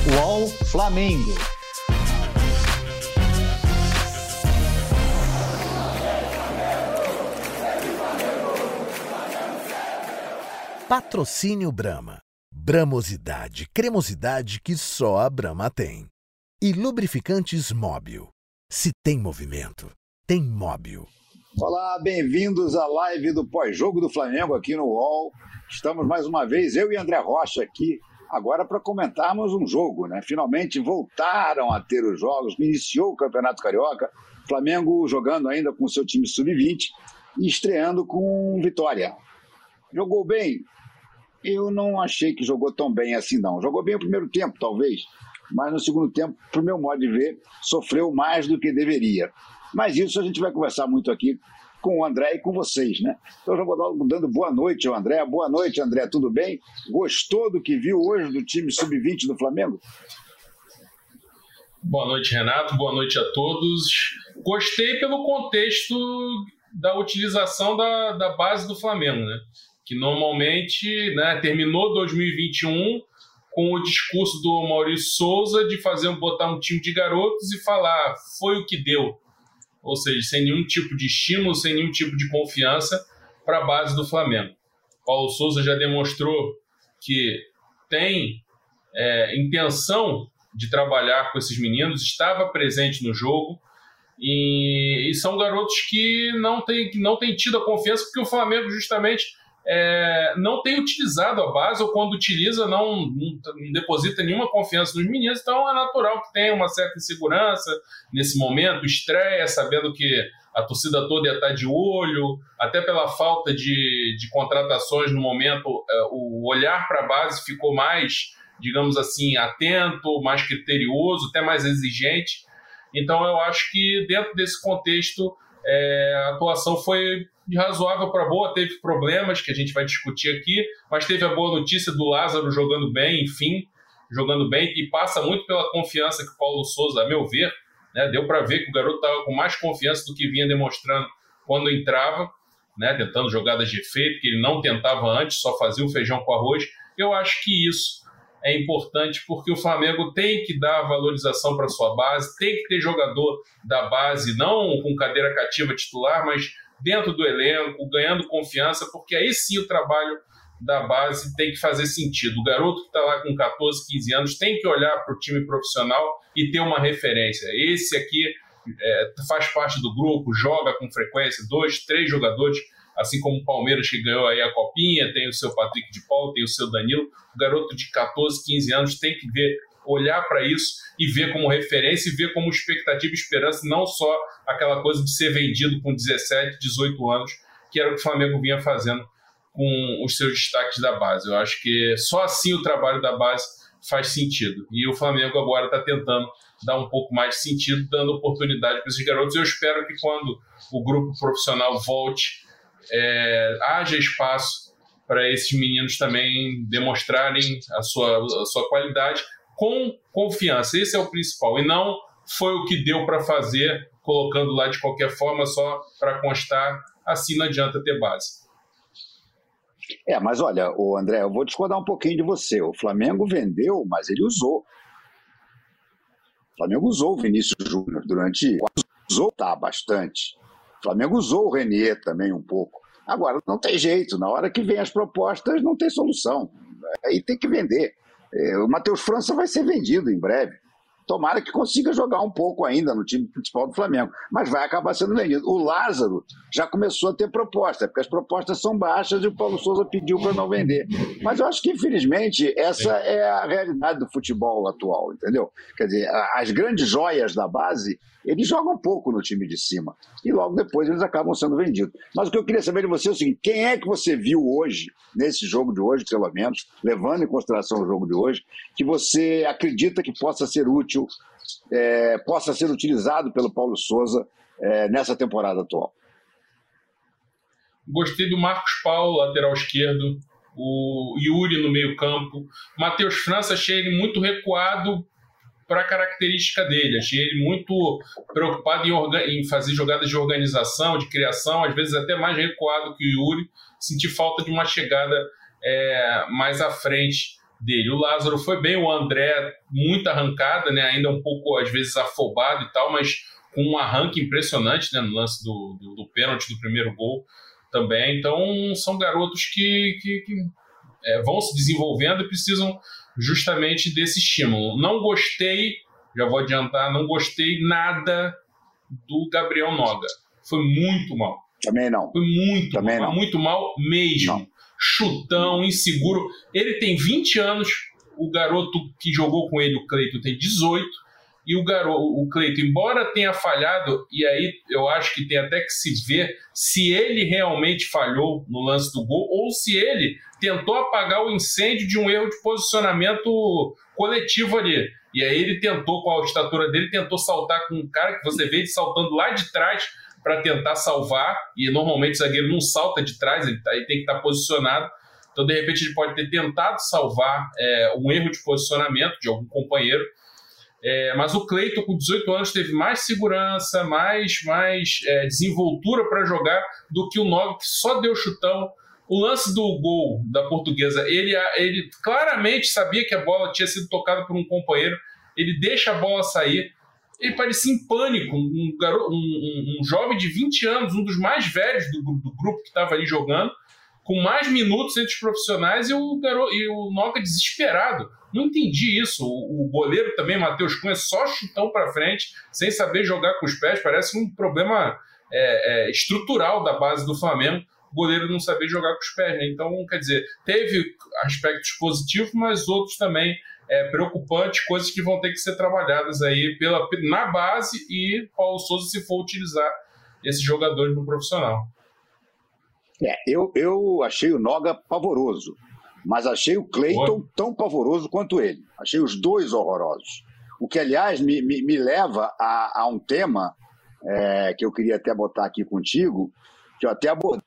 UOL Flamengo. Patrocínio Brahma. Bramosidade, cremosidade que só a Brahma tem. E lubrificantes Móbil. Se tem movimento, tem Móbil. Olá, bem-vindos à live do pós-jogo do Flamengo aqui no UOL. Estamos mais uma vez, eu e André Rocha aqui, agora para comentarmos um jogo, né? Finalmente voltaram a ter os jogos, iniciou o Campeonato Carioca, Flamengo jogando ainda com o seu time sub-20 e estreando com vitória. Jogou bem? Eu não achei que jogou tão bem assim, não. Jogou bem o primeiro tempo, talvez, mas no segundo tempo, para o meu modo de ver, sofreu mais do que deveria. Mas isso a gente vai conversar muito aqui com o André e com vocês, né? Então eu já vou dando boa noite ao André. Boa noite, André, tudo bem? Gostou do que viu hoje do time sub-20 do Flamengo? Boa noite, Renato. Boa noite a todos. Gostei pelo contexto da utilização da base do Flamengo, né? Que normalmente, né, terminou 2021 com o discurso do Maurício Souza de botar um time de garotos e falar foi o que deu. Ou seja, sem nenhum tipo de estímulo, sem nenhum tipo de confiança para a base do Flamengo. Paulo Souza já demonstrou que tem intenção de trabalhar com esses meninos, estava presente no jogo, e são garotos que não têm tido a confiança, porque o Flamengo justamente não tem utilizado a base, ou quando utiliza não deposita nenhuma confiança nos meninos, então é natural que tenha uma certa insegurança nesse momento, estreia, sabendo que a torcida toda ia estar de olho, até pela falta de contratações no momento, o olhar para a base ficou mais, digamos assim, atento, mais criterioso, até mais exigente. Então eu acho que dentro desse contexto a atuação foi de razoável para boa, teve problemas que a gente vai discutir aqui, mas teve a boa notícia do Lázaro jogando bem, enfim, jogando bem, e passa muito pela confiança que o Paulo Souza, a meu ver, né, deu para ver que o garoto estava com mais confiança do que vinha demonstrando quando entrava, né, tentando jogadas de efeito, que ele não tentava antes, só fazia o feijão com arroz. Eu acho que isso é importante porque o Flamengo tem que dar valorização para a sua base, tem que ter jogador da base, não com cadeira cativa titular, mas dentro do elenco, ganhando confiança, porque aí sim o trabalho da base tem que fazer sentido. O garoto que está lá com 14, 15 anos tem que olhar para o time profissional e ter uma referência. Esse aqui faz parte do grupo, joga com frequência, 2, 3 jogadores, assim como o Palmeiras que ganhou aí a Copinha, tem o seu Patrick de Paula, tem o seu Danilo. O garoto de 14, 15 anos tem que olhar para isso e ver como referência e ver como expectativa e esperança, não só aquela coisa de ser vendido com 17, 18 anos, que era o que o Flamengo vinha fazendo com os seus destaques da base. Eu acho que só assim o trabalho da base faz sentido. E o Flamengo agora está tentando dar um pouco mais de sentido, dando oportunidade para esses garotos. Eu espero que quando o grupo profissional volte, haja espaço para esses meninos também demonstrarem a sua qualidade com confiança. Esse é o principal, e não foi o que deu para fazer colocando lá de qualquer forma só para constar. Assim não adianta ter base. Mas olha, André, eu vou discordar um pouquinho de você. O Flamengo vendeu, mas ele usou. O Flamengo usou o Vinícius Júnior usou bastante. O Flamengo usou o René também um pouco. Agora, não tem jeito, na hora que vem as propostas não tem solução. Aí tem que vender. O Matheus França vai ser vendido em breve. Tomara que consiga jogar um pouco ainda no time principal do Flamengo, mas vai acabar sendo vendido. O Lázaro já começou a ter proposta, porque as propostas são baixas e o Paulo Souza pediu para não vender. Mas eu acho que, infelizmente, essa é a realidade do futebol atual, entendeu? Quer dizer, as grandes joias da base, eles jogam pouco no time de cima e logo depois eles acabam sendo vendidos. Mas o que eu queria saber de você é o seguinte: quem é que você viu hoje, nesse jogo de hoje, pelo menos, levando em consideração o jogo de hoje, que você acredita que possa ser útil, possa ser utilizado pelo Paulo Souza nessa temporada atual? Gostei do Marcos Paulo, lateral esquerdo, o Yuri no meio campo. Matheus França, achei ele muito recuado para a característica dele. Achei ele muito preocupado em fazer jogadas de organização, de criação, às vezes até mais recuado que o Yuri. Senti falta de uma chegada mais à frente dele. O Lázaro foi bem, o André, muita arrancada, né? Ainda um pouco, às vezes, afobado e tal, mas com um arranque impressionante, né? No lance do pênalti do primeiro gol também. Então, são garotos que vão se desenvolvendo e precisam justamente desse estímulo. Não gostei, já vou adiantar, não gostei nada do Gabriel Noga. Foi muito mal. Também não. Foi muito Também mal, não. muito mal mesmo. Não. Chutão, inseguro. Ele tem 20 anos, o garoto que jogou com ele, o Cleiton, tem 18, e o Cleiton, embora tenha falhado, e aí eu acho que tem até que se ver se ele realmente falhou no lance do gol, ou se ele tentou apagar o incêndio de um erro de posicionamento coletivo ali. E aí ele tentou, com a estatura dele, tentou saltar com um cara que você vê ele saltando lá de trás para tentar salvar, e normalmente o zagueiro não salta de trás, ele tem que estar posicionado. Então, de repente, ele pode ter tentado salvar um erro de posicionamento de algum companheiro. Mas o Cleiton, com 18 anos, teve mais segurança, mais desenvoltura para jogar do que o Noga, que só deu chutão. O lance do gol da Portuguesa, ele claramente sabia que a bola tinha sido tocada por um companheiro, ele deixa a bola sair, ele parecia em pânico, um jovem de 20 anos, um dos mais velhos do grupo que estava ali jogando, com mais minutos entre os profissionais, e o Noga desesperado. Não entendi isso. O goleiro também, Matheus Cunha, só chutão para frente, sem saber jogar com os pés, parece um problema estrutural da base do Flamengo, o goleiro não saber jogar com os pés, né? Então, quer dizer, teve aspectos positivos, mas outros também preocupantes, coisas que vão ter que ser trabalhadas aí na base, e Paulo Souza, se for utilizar esses jogadores no profissional. Eu achei o Noga pavoroso, mas achei o Cleiton tão pavoroso quanto ele. Achei os dois horrorosos. O que, aliás, me leva a um tema que eu queria até botar aqui contigo, que eu até abordei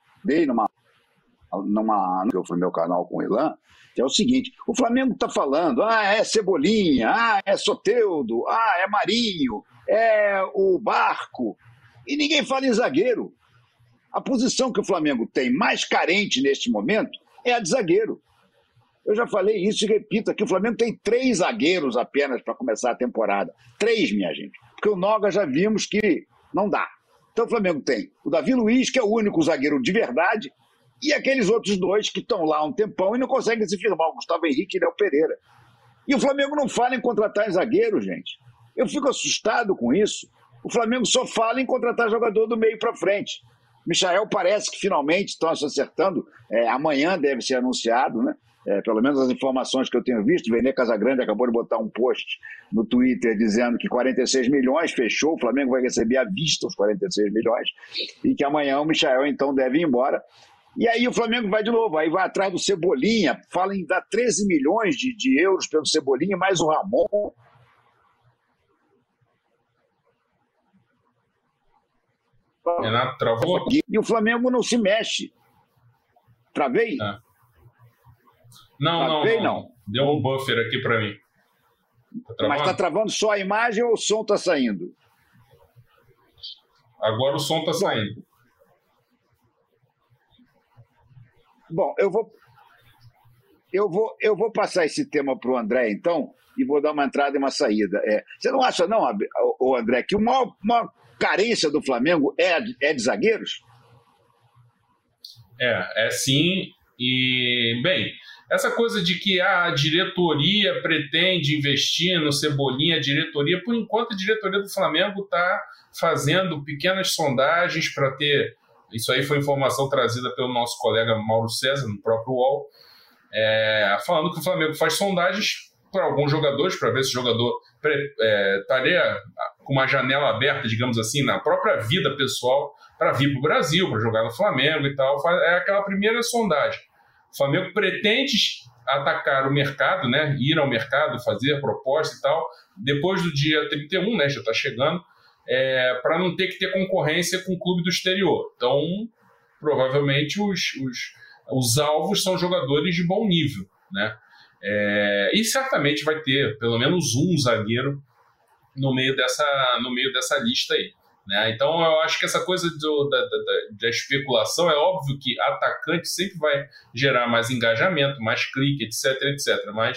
que eu fui no meu canal com o Ilan, que é o seguinte: o Flamengo está falando, é Cebolinha, é Soteldo, é Marinho, é o Barco, e ninguém fala em zagueiro. A posição que o Flamengo tem mais carente neste momento é a de zagueiro. Eu já falei isso e repito aqui, o Flamengo tem 3 zagueiros apenas para começar a temporada. 3, minha gente. Porque o Noga já vimos que não dá. Então o Flamengo tem o Davi Luiz, que é o único zagueiro de verdade, e aqueles outros 2 que estão lá há um tempão e não conseguem se firmar, o Gustavo Henrique e Léo Pereira. E o Flamengo não fala em contratar zagueiro, gente. Eu fico assustado com isso. O Flamengo só fala em contratar jogador do meio para frente. Michael parece que finalmente estão se acertando. Amanhã deve ser anunciado, né? Pelo menos as informações que eu tenho visto. O Vene Casagrande acabou de botar um post no Twitter dizendo que 46 milhões fechou, o Flamengo vai receber à vista os 46 milhões, e que amanhã o Michael então deve ir embora. E aí o Flamengo vai de novo, aí vai atrás do Cebolinha, fala em dar 13 milhões de euros pelo Cebolinha, mais o Ramon. Renato, travou? E o Flamengo não se mexe. Travei? Não. Deu um buffer aqui para mim. Mas está travando só a imagem ou o som está saindo? Agora o som está saindo. Bom, eu vou passar esse tema para o André, então, e vou dar uma entrada e uma saída. Você não acha, não, André, que a maior carência do Flamengo é de zagueiros? É sim. E, bem, essa coisa de que a diretoria pretende investir no Cebolinha, por enquanto a diretoria do Flamengo está fazendo pequenas sondagens para ter. Isso aí foi informação trazida pelo nosso colega Mauro César, no próprio UOL, falando que o Flamengo faz sondagens para alguns jogadores, para ver se o jogador estaria com uma janela aberta, digamos assim, na própria vida pessoal, para vir para o Brasil, para jogar no Flamengo e tal. É aquela primeira sondagem. O Flamengo pretende atacar o mercado, né, ir ao mercado, fazer proposta e tal, depois do dia 31, né, já está chegando, para não ter que ter concorrência com o clube do exterior. Então, provavelmente, os alvos são jogadores de bom nível, né? E certamente vai ter pelo menos um zagueiro no meio dessa lista aí. né? Então eu acho que essa coisa da especulação, é óbvio que atacante sempre vai gerar mais engajamento, mais clique, etc, mas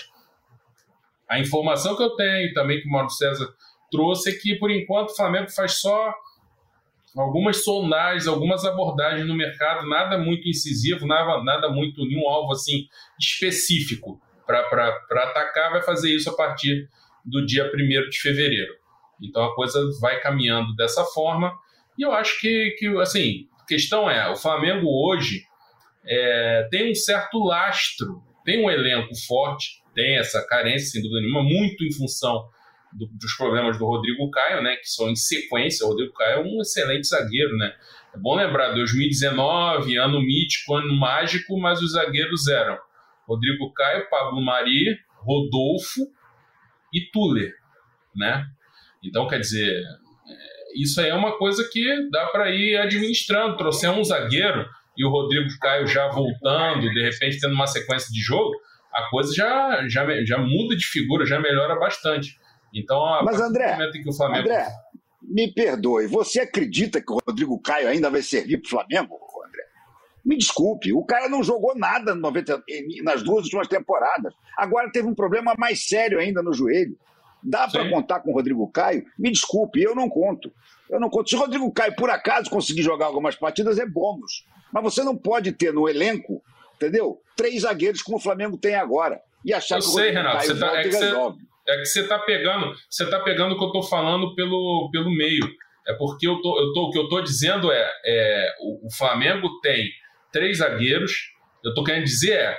a informação que eu tenho também, que o Mauro César trouxe, é que por enquanto o Flamengo faz só algumas sondagens, algumas abordagens no mercado, nada muito incisivo, nada muito, nenhum alvo assim específico para atacar. Vai fazer isso a partir do dia 1º de fevereiro. Então a coisa vai caminhando dessa forma, e eu acho que assim, a questão é, o Flamengo hoje tem um certo lastro, tem um elenco forte, tem essa carência, sem dúvida nenhuma, muito em função dos problemas do Rodrigo Caio, né, que são em sequência. O Rodrigo Caio é um excelente zagueiro, né? É bom lembrar, 2019, ano mítico, ano mágico, mas os zagueiros eram Rodrigo Caio, Pablo Mari, Rodolfo e Tuller, né? Então, quer dizer, isso aí é uma coisa que dá para ir administrando. Trouxer um zagueiro e o Rodrigo Caio já voltando, de repente tendo uma sequência de jogo, a coisa já muda de figura, já melhora bastante. Então, mas André, momento em que o Flamengo... André, me perdoe, você acredita que o Rodrigo Caio ainda vai servir para o Flamengo, André? Me desculpe, o cara não jogou nada nas 2 últimas temporadas. Agora teve um problema mais sério ainda no joelho. Dá para contar com o Rodrigo Caio? Me desculpe, eu não conto. Se o Rodrigo Caio, por acaso, conseguir jogar algumas partidas, é bônus. Mas você não pode ter no elenco, entendeu? 3 zagueiros como o Flamengo tem agora. E achar que o Rodrigo Caio volta e resolve. É que você está pegando o que eu estou falando pelo meio. É porque o que eu estou dizendo o Flamengo tem 3 zagueiros. Eu estou querendo dizer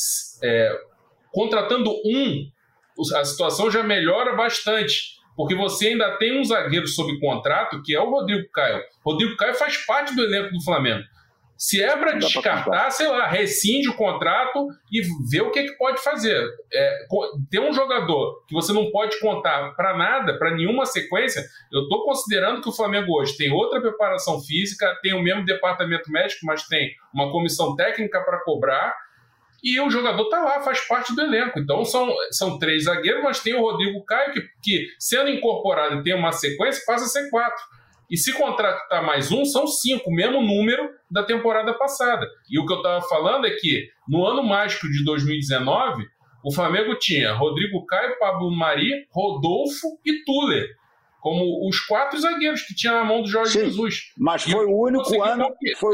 contratando a situação já melhora bastante, porque você ainda tem um zagueiro sob contrato, que é o Rodrigo Caio. O Rodrigo Caio faz parte do elenco do Flamengo. Se é para descartar, sei lá, rescinde o contrato e vê o que pode fazer. Ter um jogador que você não pode contar para nada, para nenhuma sequência, eu estou considerando que o Flamengo hoje tem outra preparação física, tem o mesmo departamento médico, mas tem uma comissão técnica para cobrar, e o jogador está lá, faz parte do elenco. Então são 3 zagueiros, mas tem o Rodrigo Caio, que sendo incorporado e tem uma sequência, passa a ser 4. E se contratar mais um, são 5, o mesmo número da temporada passada. E o que eu estava falando é que no ano mágico de 2019, o Flamengo tinha Rodrigo Caio, Pablo Mari, Rodolfo e Tuller, como os 4 zagueiros que tinha na mão do Jorge Jesus. Mas foi o único ano...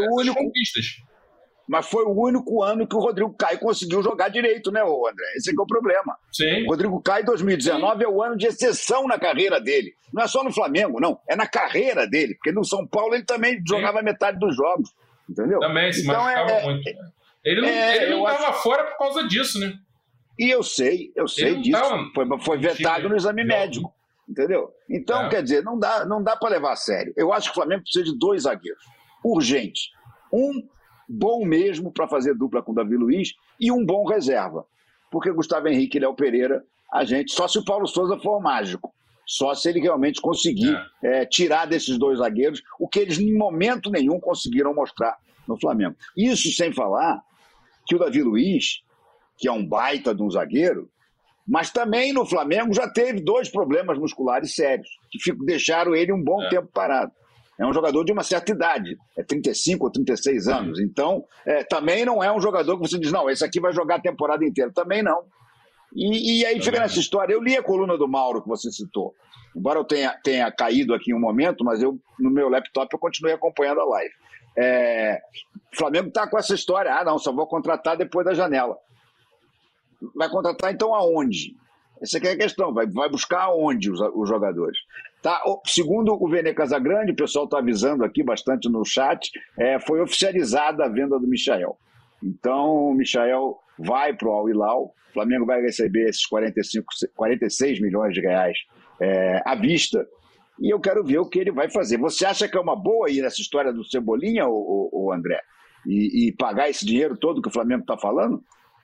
Mas foi o único ano que o Rodrigo Caio conseguiu jogar direito, né, André? Esse é o problema. Sim. O Rodrigo Caio, 2019, é o ano de exceção na carreira dele. Não é só no Flamengo, não. É na carreira dele. Porque no São Paulo ele também jogava metade dos jogos. Entendeu? Também se machucava muito. Ele não estava fora por causa disso, né? E eu sei disso. Foi vetado no exame médico. Entendeu? Então, quer dizer, não dá para levar a sério. Eu acho que o Flamengo precisa de 2 zagueiros. Urgente. Um bom mesmo para fazer dupla com o Davi Luiz e um bom reserva. Porque Gustavo Henrique e Léo Pereira, só se o Paulo Souza for mágico, só se ele realmente conseguir tirar desses 2 zagueiros o que eles em momento nenhum conseguiram mostrar no Flamengo. Isso sem falar que o Davi Luiz, que é um baita de um zagueiro, mas também no Flamengo já teve 2 problemas musculares sérios, que deixaram ele um bom tempo parado. É um jogador de uma certa idade, 35 ou 36 anos. Então, também não é um jogador que você diz, não, esse aqui vai jogar a temporada inteira. Também não. E aí fica nessa história. Eu li a coluna do Mauro que você citou. Embora eu tenha caído aqui em um momento, mas no meu laptop eu continuei acompanhando a live. O Flamengo está com essa história. Só vou contratar depois da janela. Vai contratar então aonde? Essa aqui é a questão. Vai buscar aonde os jogadores? Tá, segundo o Vene Casagrande, o pessoal está avisando aqui bastante no chat, foi oficializada a venda do Michael. Então, o Michael vai para o Al Hilal, o Flamengo vai receber esses 46 milhões de reais à vista, e eu quero ver o que ele vai fazer. Você acha que é uma boa ir nessa história do Cebolinha, o André, e pagar esse dinheiro todo que o Flamengo está falando?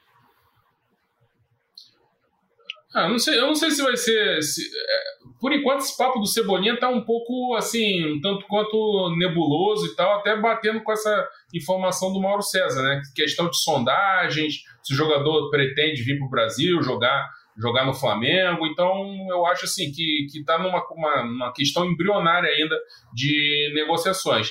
Eu não sei se vai ser... Por enquanto, esse papo do Cebolinha está um pouco, assim, um tanto quanto nebuloso e tal, até batendo com essa informação do Mauro César, né? Questão de sondagens, se o jogador pretende vir para o Brasil, jogar jogar no Flamengo. Então, eu acho assim que está numa questão embrionária ainda de negociações.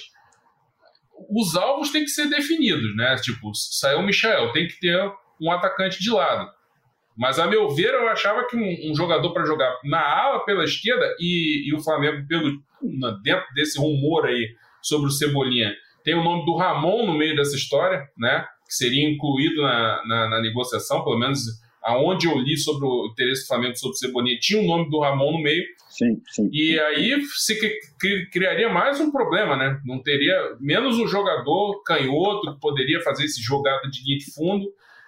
Os alvos têm que ser definidos, né? Tipo, saiu o Michael, tem que ter um atacante de lado. Mas, a meu ver, eu achava que um jogador para jogar na ala pela esquerda e o Flamengo, dentro desse rumor aí sobre o Cebolinha, tem o nome do Ramon no meio dessa história, né? Que seria incluído na negociação, pelo menos aonde eu li sobre o interesse do Flamengo sobre o Cebolinha, tinha o nome do Ramon no meio. Sim. E aí se criaria mais um problema, né? Não teria menos um jogador canhoto que poderia fazer esse jogada de linha de fundo.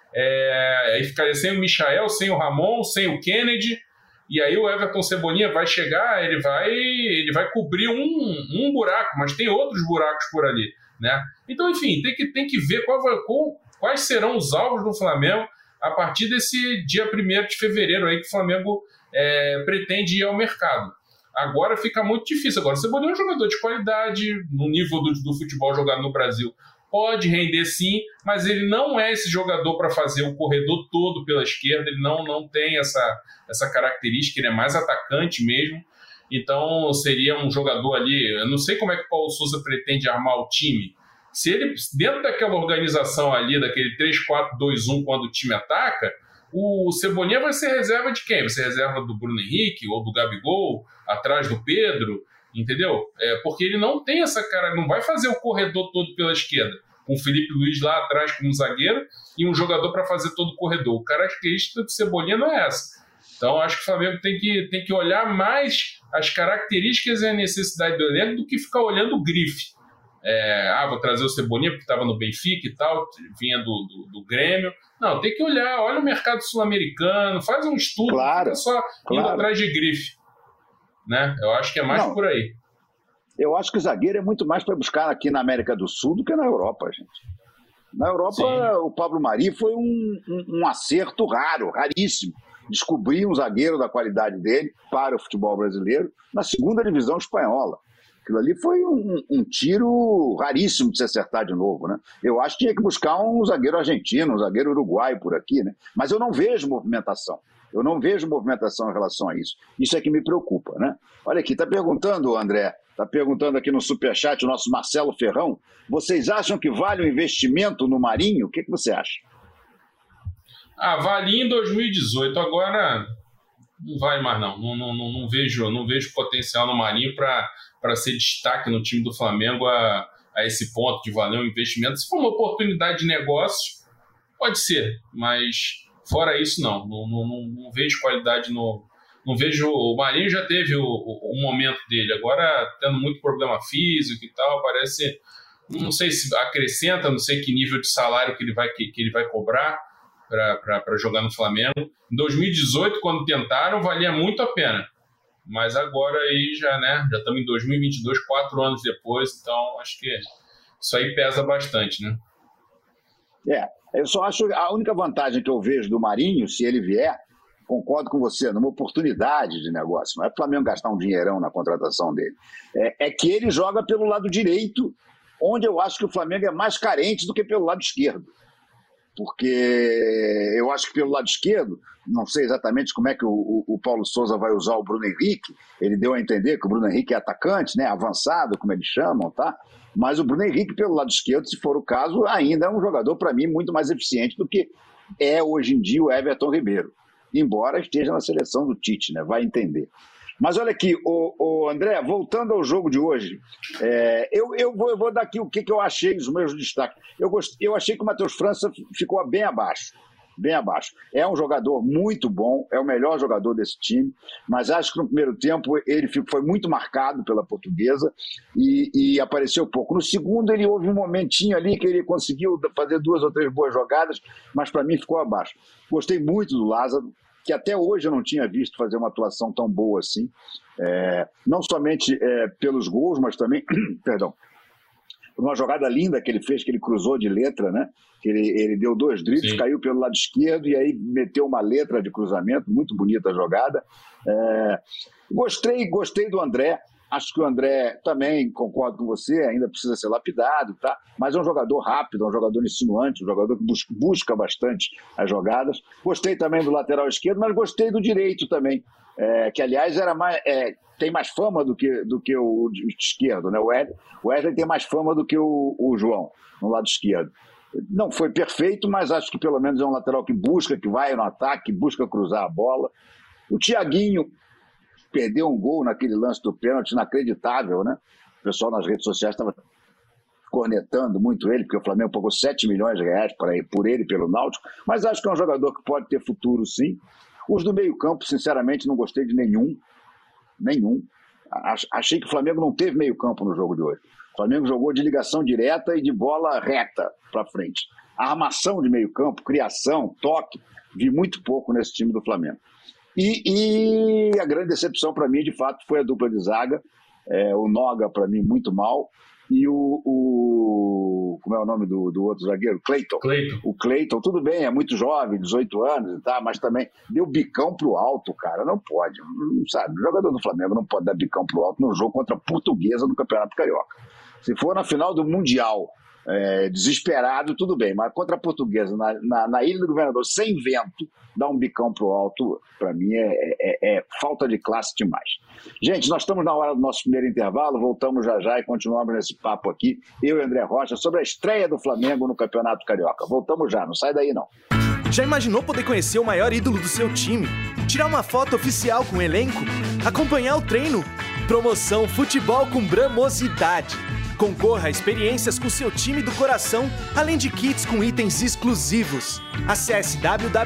Aí ficaria sem o Michael, sem o Ramon, sem o Kennedy, e aí o Everton Cebolinha vai chegar, ele vai cobrir um buraco, mas tem outros buracos por ali, né? Então, enfim, tem que ver quais serão os alvos do Flamengo a partir desse dia 1º de fevereiro aí que o Flamengo pretende ir ao mercado. Agora fica muito difícil. Agora, o Cebolinha é um jogador de qualidade, no nível do futebol jogado no Brasil. Pode render sim, mas ele não é esse jogador para fazer o corredor todo pela esquerda, ele não tem essa característica, ele é mais atacante mesmo. Então seria um jogador ali, eu não sei como é que o Paulo Sousa pretende armar o time. Se ele, dentro daquela organização ali, daquele 3-4-2-1, quando o time ataca, o Cebolinha vai ser reserva de quem? Vai ser reserva do Bruno Henrique ou do Gabigol, atrás do Pedro, entendeu? Porque ele não tem essa cara, não vai fazer o corredor todo pela esquerda, com o Felipe Luiz lá atrás como zagueiro e um jogador para fazer todo o corredor. A característica do Cebolinha não é essa. Então, acho que o Flamengo tem que olhar mais as características e a necessidade do elenco do que ficar olhando o grife. Vou trazer o Cebolinha porque estava no Benfica e tal, vinha do Grêmio. Não, tem que olha o mercado sul-americano, faz um estudo, claro, não fica só indo atrás de grife. Né? Eu acho que é mais por aí. Eu acho que o zagueiro é muito mais para buscar aqui na América do Sul do que na Europa, gente. Na Europa, sim, o Pablo Mari foi um acerto raríssimo. Descobrir um zagueiro da qualidade dele para o futebol brasileiro na segunda divisão espanhola. Aquilo ali foi um tiro raríssimo de se acertar de novo, né? Eu acho que tinha que buscar um zagueiro argentino, um zagueiro uruguaio por aqui, né? Mas eu não vejo movimentação. Eu não vejo movimentação em relação a isso. Isso é que me preocupa, né? Olha aqui, está perguntando, André, está perguntando aqui no Superchat o nosso Marcelo Ferrão, vocês acham que vale o investimento no Marinho? O que você acha? Valia em 2018, agora não vai mais não. Não vejo potencial no Marinho para ser destaque no time do Flamengo a esse ponto de valer um investimento. Se for uma oportunidade de negócio, pode ser, mas fora isso não vejo qualidade não vejo. O Marinho já teve o momento dele, agora tendo muito problema físico e tal, parece, não sei se acrescenta, não sei que nível de salário que ele vai cobrar para jogar no Flamengo. Em 2018, quando tentaram, valia muito a pena, mas agora aí já estamos em 2022, 4 anos depois, então acho que isso aí pesa bastante, né? Eu só acho a única vantagem que eu vejo do Marinho, se ele vier, concordo com você, numa oportunidade de negócio, não é para o Flamengo gastar um dinheirão na contratação dele, é que ele joga pelo lado direito, onde eu acho que o Flamengo é mais carente do que pelo lado esquerdo. Porque eu acho que pelo lado esquerdo, não sei exatamente como é que o Paulo Sousa vai usar o Bruno Henrique, ele deu a entender que o Bruno Henrique é atacante, né, avançado, como eles chamam, tá? Mas o Bruno Henrique, pelo lado esquerdo, se for o caso, ainda é um jogador, para mim, muito mais eficiente do que é hoje em dia o Everton Ribeiro, embora esteja na seleção do Tite, né? Vai entender. Mas olha aqui, o André, voltando ao jogo de hoje, eu vou dar aqui o que eu achei, os meus destaques. Eu achei que o Matheus França ficou bem abaixo. É um jogador muito bom, é o melhor jogador desse time, mas acho que no primeiro tempo ele foi muito marcado pela Portuguesa e apareceu pouco. No segundo ele houve um momentinho ali que ele conseguiu fazer 2 ou 3 boas jogadas, mas para mim ficou abaixo. Gostei muito do Lázaro, que até hoje eu não tinha visto fazer uma atuação tão boa assim, não somente pelos gols, mas também, perdão, uma jogada linda que ele fez, que ele cruzou de letra, né? Que ele deu 2 dribles, sim, caiu pelo lado esquerdo e aí meteu uma letra de cruzamento, muito bonita a jogada. Gostei do André, Acho que o André também, concordo com você, ainda precisa ser lapidado, tá? Mas é um jogador rápido, é um jogador insinuante, um jogador que busca bastante as jogadas. Gostei também do lateral esquerdo, mas gostei do direito também, que aliás era mais, tem mais fama do que o esquerdo, né? O Wesley tem mais fama do que o João no lado esquerdo. Não foi perfeito, mas acho que pelo menos é um lateral que busca, que vai no ataque, que busca cruzar a bola. O Thiaguinho perdeu um gol naquele lance do pênalti inacreditável, né? O pessoal nas redes sociais estava cornetando muito ele, porque o Flamengo pagou 7 milhões de reais por ele, pelo Náutico, mas acho que é um jogador que pode ter futuro, sim. Os do meio-campo, sinceramente, não gostei de nenhum. Achei que o Flamengo não teve meio-campo no jogo de hoje. O Flamengo jogou de ligação direta e de bola reta para frente. A armação de meio-campo, criação, toque, vi muito pouco nesse time do Flamengo. E a grande decepção para mim, de fato, foi a dupla de zaga. O Noga, para mim, muito mal. E como é o nome do outro zagueiro? Cleiton. O Cleiton, tudo bem, é muito jovem, 18 anos e tal, mas também deu bicão pro alto, cara. Não pode, sabe? O jogador do Flamengo não pode dar bicão pro alto no jogo contra a Portuguesa no Campeonato Carioca. Se for na final do Mundial, desesperado, tudo bem, mas contra a Portuguesa, na Ilha do Governador, sem vento, dar um bicão pro alto, para mim é falta de classe demais. Gente, nós estamos na hora do nosso primeiro intervalo, voltamos já e continuamos nesse papo aqui, eu e André Rocha, sobre a estreia do Flamengo no Campeonato Carioca. Voltamos já, não sai daí não. Já imaginou poder conhecer o maior ídolo do seu time? Tirar uma foto oficial com o elenco? Acompanhar o treino? Promoção Futebol com Bramosidade. Concorra a experiências com seu time do coração, além de kits com itens exclusivos. Acesse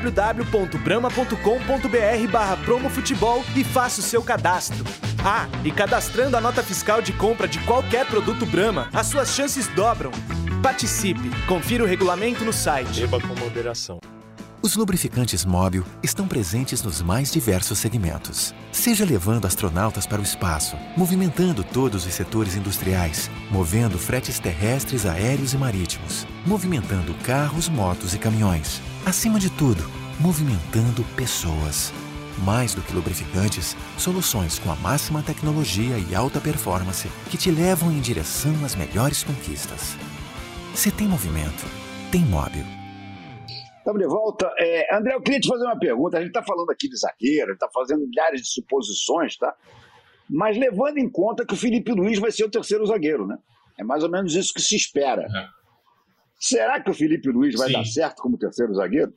www.brama.com.br/promofutebol e faça o seu cadastro. E cadastrando a nota fiscal de compra de qualquer produto Brahma, as suas chances dobram. Participe. Confira o regulamento no site. Beba com moderação. Os lubrificantes Móbil estão presentes nos mais diversos segmentos. Seja levando astronautas para o espaço, movimentando todos os setores industriais, movendo fretes terrestres, aéreos e marítimos, movimentando carros, motos e caminhões. Acima de tudo, movimentando pessoas. Mais do que lubrificantes, soluções com a máxima tecnologia e alta performance que te levam em direção às melhores conquistas. Se tem movimento, tem Móbil. Estamos de volta. André, eu queria te fazer uma pergunta. A gente está falando aqui de zagueiro, a gente está fazendo milhares de suposições, tá? Mas levando em conta que o Felipe Luiz vai ser o terceiro zagueiro, né? É mais ou menos isso que se espera. Será que o Felipe Luiz vai dar certo como terceiro zagueiro?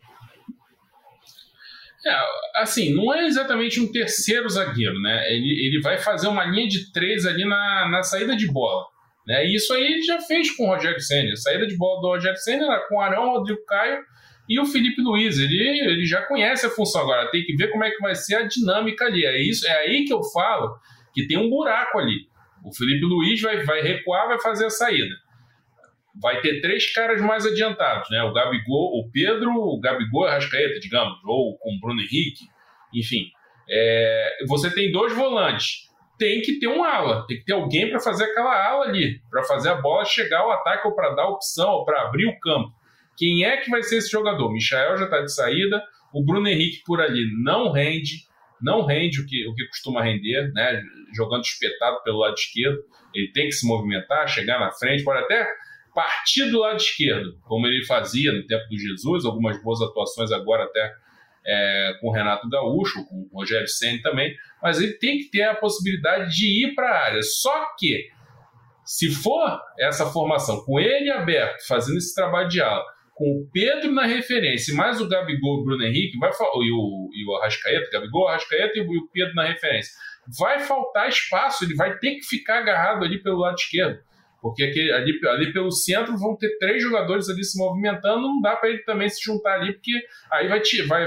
Assim, não é exatamente um terceiro zagueiro, né? Ele vai fazer uma linha de 3 ali na saída de bola. Né? E isso aí ele já fez com o Rogério Ceni. A saída de bola do Rogério Ceni era com o Arão, o Rodrigo Caio e o Felipe Luiz. Ele já conhece a função. Agora tem que ver como é que vai ser a dinâmica ali. É aí que eu falo que tem um buraco ali. O Felipe Luiz vai recuar, vai fazer a saída. Vai ter 3 caras mais adiantados, né? O Gabigol, o Pedro, o Gabigol e a Arrascaeta, digamos, ou com o Bruno Henrique, enfim. Você tem 2 volantes. Tem que ter um ala, tem que ter alguém para fazer aquela ala ali, para fazer a bola chegar ao ataque ou para dar opção, ou para abrir o campo. Quem é que vai ser esse jogador? O Michael já está de saída, o Bruno Henrique por ali não rende o que costuma render, né? Jogando espetado pelo lado esquerdo. Ele tem que se movimentar, chegar na frente, pode até partir do lado esquerdo, como ele fazia no tempo do Jesus, algumas boas atuações agora até com o Renato Gaúcho, com o Rogério Ceni também, mas ele tem que ter a possibilidade de ir para a área. Só que, se for essa formação, com ele aberto, fazendo esse trabalho de ala, com o Pedro na referência, mais o Gabigol e o Bruno Henrique, e o Arrascaeta, Gabigol, Arrascaeta e o Pedro na referência, vai faltar espaço, ele vai ter que ficar agarrado ali pelo lado esquerdo. Porque ali pelo centro vão ter 3 jogadores ali se movimentando, não dá para ele também se juntar ali, porque aí vai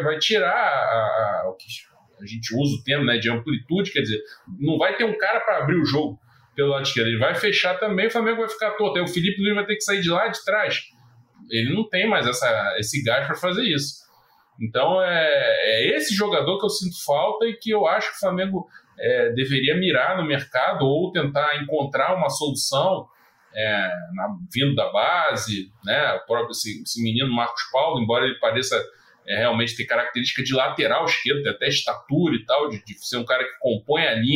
tirar o que a gente usa o termo, né, de amplitude, quer dizer, não vai ter um cara para abrir o jogo pelo lado esquerdo, ele vai fechar também, o Flamengo vai ficar torto, aí o Felipe Luiz vai ter que sair de lá de trás, ele não tem mais esse gás para fazer isso. Então é esse jogador que eu sinto falta e que eu acho que o Flamengo deveria mirar no mercado ou tentar encontrar uma solução vindo da base, né? O próprio esse menino Marcos Paulo, embora ele pareça realmente ter característica de lateral esquerdo, tem até estatura e tal, de ser um cara que compõe a linha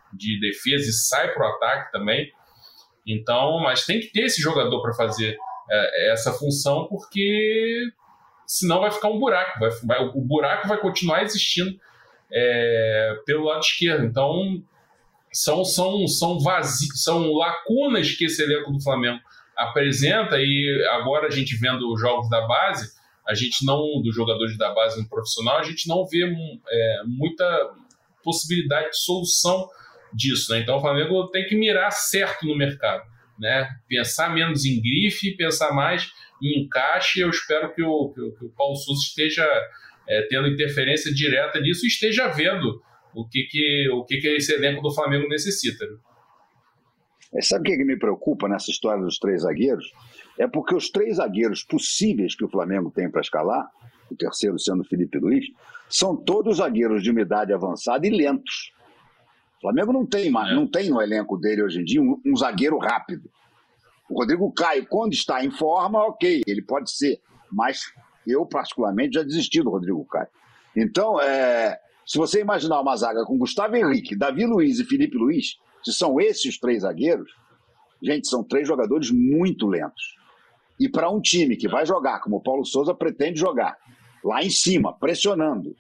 de defesa e sai para o ataque também. Então, mas tem que ter esse jogador para fazer essa função, porque senão vai ficar um buraco. O buraco vai continuar existindo pelo lado esquerdo. Então, são vazios, são lacunas que esse elenco do Flamengo apresenta, e agora a gente vendo os jogos da base, a gente não, dos jogadores da base no profissional, a gente não vê muita possibilidade de solução disso, né? Então o Flamengo tem que mirar certo no mercado, né? Pensar menos em grife, pensar mais em encaixe. Eu espero que o Paulo Sousa esteja tendo interferência direta nisso e esteja vendo o que esse elenco do Flamengo necessita. Sabe o que me preocupa nessa história dos 3 zagueiros? É porque os 3 zagueiros possíveis que o Flamengo tem para escalar, o terceiro sendo o Felipe Luiz, são todos zagueiros de uma idade avançada e lentos. O Flamengo não tem no elenco dele hoje em dia um zagueiro rápido. O Rodrigo Caio, quando está em forma, ok, ele pode ser, mas eu particularmente já desisti do Rodrigo Caio. Então, se você imaginar uma zaga com Gustavo Henrique, Davi Luiz e Felipe Luiz, se são esses os 3 zagueiros, gente, são 3 jogadores muito lentos. E para um time que vai jogar, como o Paulo Sousa pretende jogar, lá em cima, pressionando,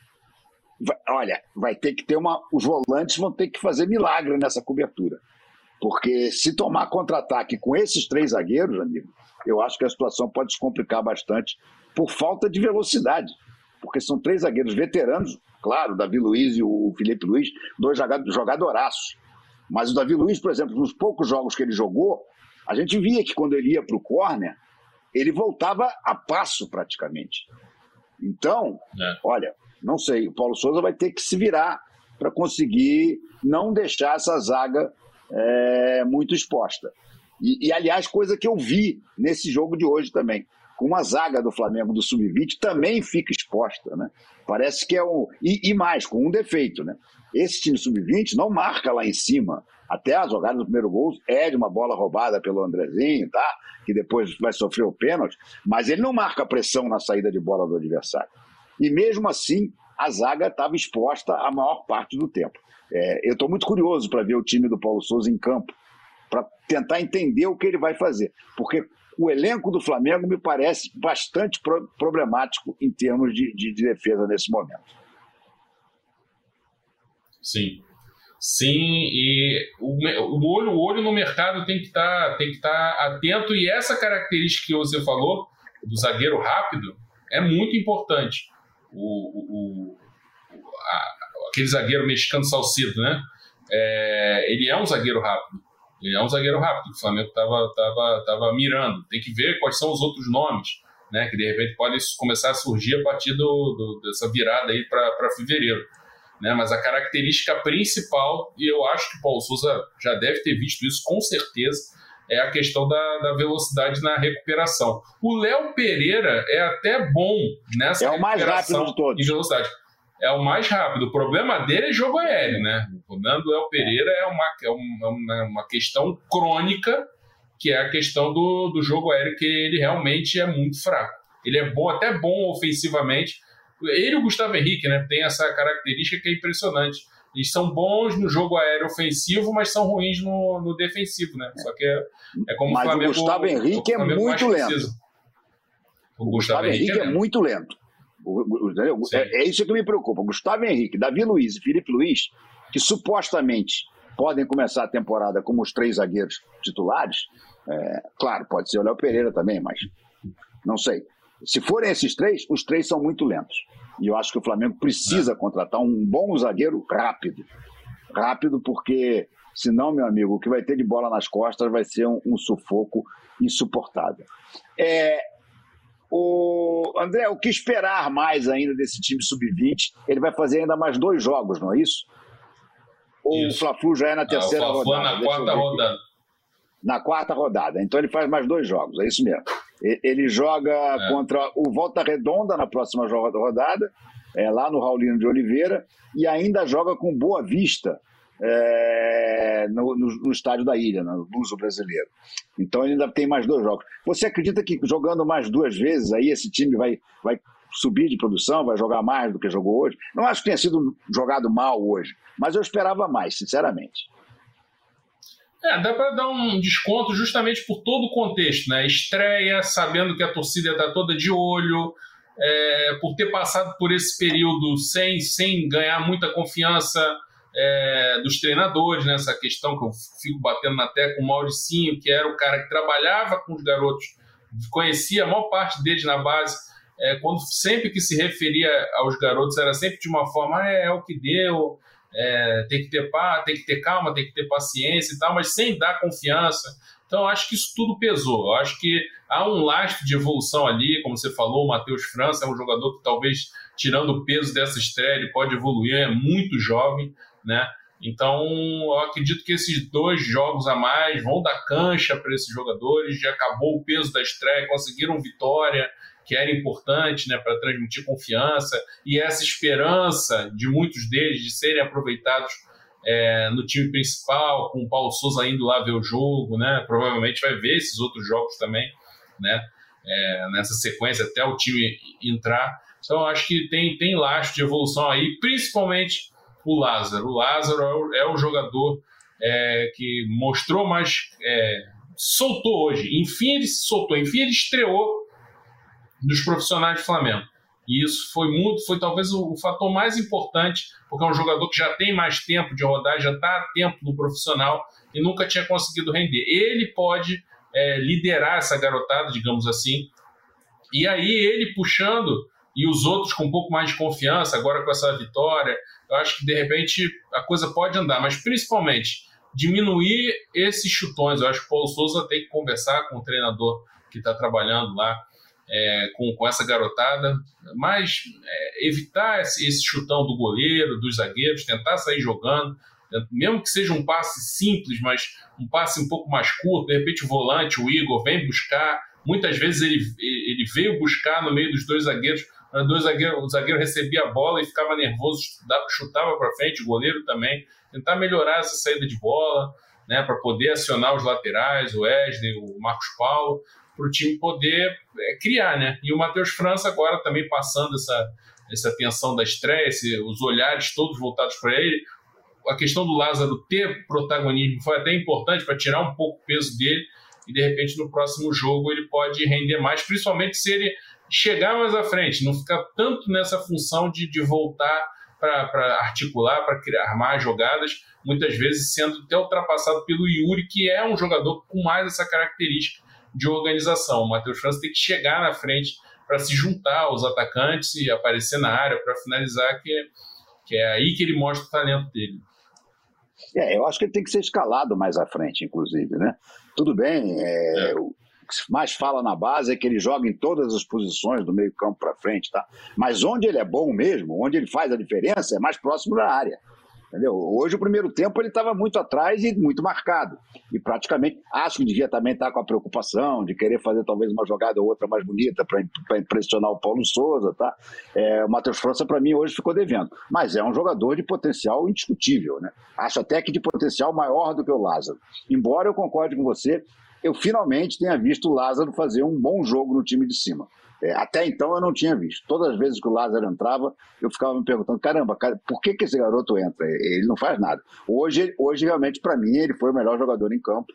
vai ter que ter os volantes vão ter que fazer milagre nessa cobertura. Porque se tomar contra-ataque com esses 3 zagueiros, amigo, eu acho que a situação pode se complicar bastante por falta de velocidade. Porque são 3 zagueiros veteranos, claro, o Davi Luiz e o Felipe Luiz, 2 jogadoraços. Mas o Davi Luiz, por exemplo, nos poucos jogos que ele jogou, a gente via que quando ele ia para o córner, ele voltava a passo praticamente. Então, olha, não sei, o Paulo Sousa vai ter que se virar para conseguir não deixar essa zaga muito exposta. E, aliás, coisa que eu vi nesse jogo de hoje também, com a zaga do Flamengo do Sub-20 também fica exposta, né? Parece que e mais, com um defeito, né? Esse time Sub-20 não marca lá em cima. Até a jogada do primeiro gol de uma bola roubada pelo Andrezinho, tá? Que depois vai sofrer o pênalti, mas ele não marca pressão na saída de bola do adversário. E mesmo assim, a zaga estava exposta a maior parte do tempo. Eu estou muito curioso para ver o time do Paulo Sousa em campo, para tentar entender o que ele vai fazer. Porque o elenco do Flamengo me parece bastante problemático em termos de defesa nesse momento. Sim, e o olho no mercado tem que estar atento, e essa característica que você falou, do zagueiro rápido, é muito importante. Aquele zagueiro mexicano Salcido, né? Ele é um zagueiro rápido. O Flamengo estava mirando. Tem que ver quais são os outros nomes, né? Que de repente podem começar a surgir a partir dessa virada aí para fevereiro. Né? Mas a característica principal, e eu acho que o Paulo Sousa já deve ter visto isso com certeza, é a questão da velocidade na recuperação. O Léo Pereira é até bom nessa recuperação. É o mais rápido de todos. Em velocidade. É o mais rápido. O problema dele é jogo aéreo, né? O problema do Léo Pereira é uma questão crônica, que é a questão do jogo aéreo, que ele realmente é muito fraco. Ele é bom, até bom ofensivamente. Ele e o Gustavo Henrique, né, tem essa característica que é impressionante. Eles são bons no jogo aéreo ofensivo, mas são ruins no defensivo, né? Só que é como mas o Flamengo, o Gustavo Henrique é muito lento. O Gustavo Henrique é muito lento. É isso que me preocupa. O Gustavo Henrique, Davi Luiz e Felipe Luiz, que supostamente podem começar a temporada como os 3 zagueiros titulares, claro, pode ser o Léo Pereira também, mas não sei. Se forem esses 3, os 3 são muito lentos. E eu acho que o Flamengo precisa contratar um bom zagueiro rápido. Rápido, porque senão, meu amigo, o que vai ter de bola nas costas vai ser um sufoco insuportável. André, o que esperar mais ainda desse time Sub-20? Ele vai fazer ainda mais 2 jogos, não é isso? Ou isso. O Fla-Flu já é na terceira rodada? Na quarta rodada. Na quarta rodada. Então ele faz mais 2 jogos, é isso mesmo. Ele joga contra o Volta Redonda na próxima rodada, lá no Raulino de Oliveira, e ainda joga com Boa Vista no estádio da Ilha, no Luso Brasileiro. Então ele ainda tem mais 2 jogos. Você acredita que jogando mais 2 vezes aí esse time vai subir de produção, vai jogar mais do que jogou hoje. Não acho que tenha sido jogado mal hoje, mas eu esperava mais, sinceramente. Dá para dar um desconto justamente por todo o contexto, né? Estreia, sabendo que a torcida está toda de olho, por ter passado por esse período sem ganhar muita confiança dos treinadores, né? Essa questão que eu fico batendo na tecla com o Mauricinho, que era o cara que trabalhava com os garotos, conhecia a maior parte deles na base, quando sempre que se referia aos garotos era sempre de uma forma, é o que deu, tem que ter calma, tem que ter paciência e tal, mas sem dar confiança. Então, eu acho que isso tudo pesou. Eu acho que há um lastro de evolução ali, como você falou, o Matheus França é um jogador que talvez, tirando o peso dessa estreia, ele pode evoluir, é muito jovem, né? Então, eu acredito que esses 2 jogos a mais vão dar cancha para esses jogadores, já acabou o peso da estreia, conseguiram vitória, que era importante, né, para transmitir confiança, e essa esperança de muitos deles de serem aproveitados no time principal, com o Paulo Souza indo lá ver o jogo, né? Provavelmente vai ver esses outros jogos também, né? Nessa sequência, até o time entrar. Então, acho que tem lastro de evolução aí, principalmente o Lázaro. O Lázaro é o jogador que mostrou mais... soltou hoje. Enfim, ele se soltou. Enfim, ele estreou dos profissionais do Flamengo. E isso foi talvez o fator mais importante, porque é um jogador que já tem mais tempo de rodar, já está há tempo no profissional e nunca tinha conseguido render. Ele pode liderar essa garotada, digamos assim, e aí ele puxando e os outros com um pouco mais de confiança, agora com essa vitória, eu acho que de repente a coisa pode andar, mas principalmente diminuir esses chutões. Eu acho que o Paulo Souza tem que conversar com o treinador que está trabalhando lá, com essa garotada, mas evitar esse chutão do goleiro, dos zagueiros, tentar sair jogando, mesmo que seja um passe simples, mas um passe um pouco mais curto, de repente o volante, o Igor, vem buscar, muitas vezes ele veio buscar no meio dos 2 zagueiros, o zagueiro recebia a bola e ficava nervoso, chutava para frente, o goleiro também, tentar melhorar essa saída de bola, né, para poder acionar os laterais, o Wesley, o Marcos Paulo, para o time poder criar, né? E o Matheus França agora também passando essa tensão da estreia, os olhares todos voltados para ele. A questão do Lázaro ter protagonismo foi até importante para tirar um pouco o peso dele e, de repente, no próximo jogo ele pode render mais, principalmente se ele chegar mais à frente, não ficar tanto nessa função de voltar para articular, para armar jogadas, muitas vezes sendo até ultrapassado pelo Yuri, que é um jogador com mais essa característica de organização. O Matheus França tem que chegar na frente para se juntar aos atacantes e aparecer na área para finalizar, que é aí que ele mostra o talento dele. Eu acho que ele tem que ser escalado mais à frente, inclusive, né? Tudo bem, o que se mais fala na base é que ele joga em todas as posições do meio campo para frente, tá? Mas onde ele é bom mesmo, onde ele faz a diferença, é mais próximo da área. Entendeu? Hoje, o primeiro tempo, ele estava muito atrás e muito marcado. E praticamente, acho que devia também estar com a preocupação de querer fazer talvez uma jogada ou outra mais bonita para impressionar o Paulo Souza. Tá? O Matheus França, para mim, hoje ficou devendo. Mas é um jogador de potencial indiscutível. Né? Acho até que de potencial maior do que o Lázaro. Embora eu concorde com você, eu finalmente tenha visto o Lázaro fazer um bom jogo no time de cima. Até então eu não tinha visto. Todas as vezes que o Lázaro entrava, eu ficava me perguntando, caramba, por que esse garoto entra? Ele não faz nada. Hoje realmente, para mim, ele foi o melhor jogador em campo.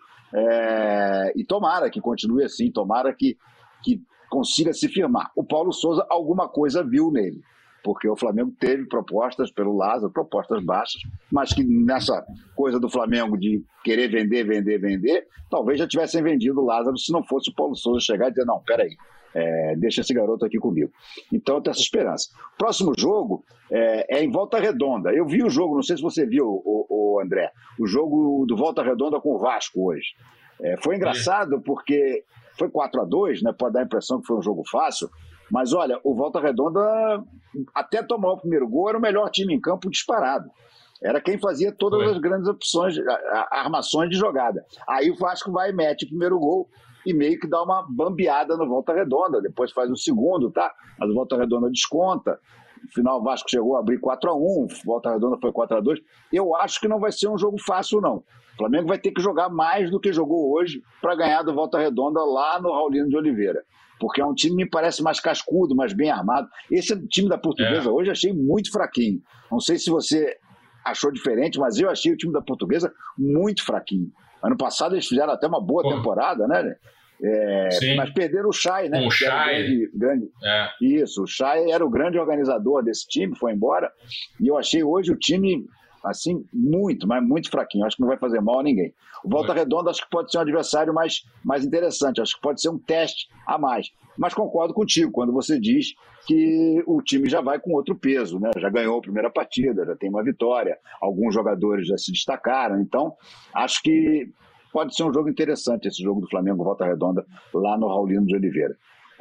E tomara que continue assim, tomara que consiga se firmar. O Paulo Souza alguma coisa viu nele, porque o Flamengo teve propostas pelo Lázaro, propostas baixas, mas que nessa coisa do Flamengo de querer vender, talvez já tivessem vendido o Lázaro se não fosse o Paulo Souza chegar e dizer, não, peraí, deixa esse garoto aqui comigo. Então eu tenho essa esperança. Próximo jogo é em Volta Redonda. Eu vi o jogo, não sei se você viu, o André, o jogo do Volta Redonda com o Vasco hoje. Foi engraçado porque foi 4-2, né? Pode dar a impressão que foi um jogo fácil, mas olha, o Volta Redonda, até tomar o primeiro gol, era o melhor time em campo disparado. Era quem fazia todas as grandes opções, armações de jogada. Aí o Vasco vai e mete o primeiro gol e meio que dá uma bambeada no Volta Redonda, depois faz o segundo, tá? Mas o Volta Redonda desconta. No final, o Vasco chegou a abrir 4-1, Volta Redonda foi 4-2. Eu acho que não vai ser um jogo fácil, não. O Flamengo vai ter que jogar mais do que jogou hoje para ganhar do Volta Redonda lá no Raulino de Oliveira. Porque é um time que me parece mais cascudo, mais bem armado. Esse time da Portuguesa hoje achei muito fraquinho. Não sei se você achou diferente, mas eu achei o time da Portuguesa muito fraquinho. Ano passado eles fizeram até uma boa temporada, né? Mas perderam o Chay, né? O Chay. Isso, o Chay era o grande organizador desse time, foi embora. E eu achei hoje o time, assim, mas muito fraquinho. Acho que não vai fazer mal a ninguém. O Volta Redonda acho que pode ser um adversário mais interessante. Acho que pode ser um teste a mais. Mas concordo contigo quando você diz que o time já vai com outro peso, né? Já ganhou a primeira partida, já tem uma vitória. Alguns jogadores já se destacaram. Então, acho que pode ser um jogo interessante esse jogo do Flamengo Volta Redonda lá no Raulino de Oliveira.